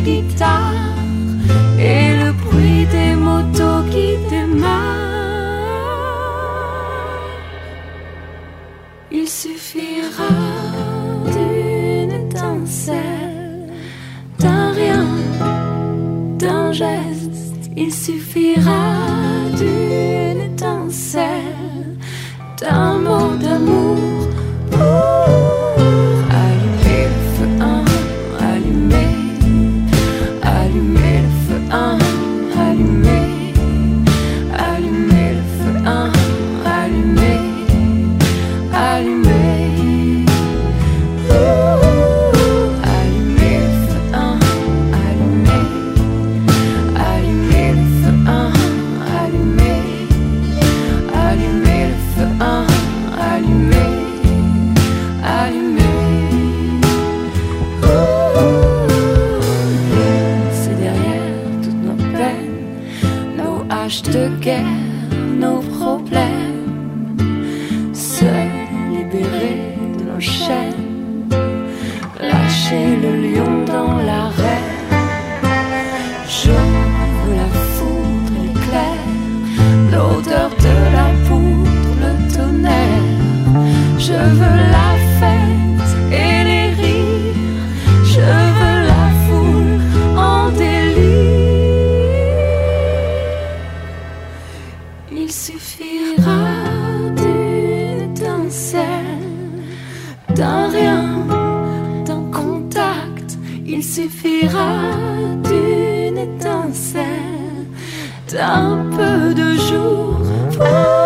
guitare et le bruit des motos qui démarrent. Il suffira d'une étincelle, d'un rien, d'un geste. Il suffira d'une étincelle, d'un mot d'amour pour allumer le feu un, allumer, allumer le feu un, allumer, allumer le feu un, allumer, allumer, allumer le feu un, allumer, allumer le feu un, allumer, allumer le feu un, allumer, allumer. C'est derrière toutes nos peines, nos haches de guerre, nos problèmes, seuls libérés de nos chaînes, lâcher le lion dans l'arène. Je veux la foudre et l'éclair, l'odeur de la poudre, le tonnerre. Je veux la fête et les rires, je veux la foule en délire. Il suffira d'une étincelle, d'un rien, d'un contact. Il suffira d'une étincelle, d'un peu de jour pour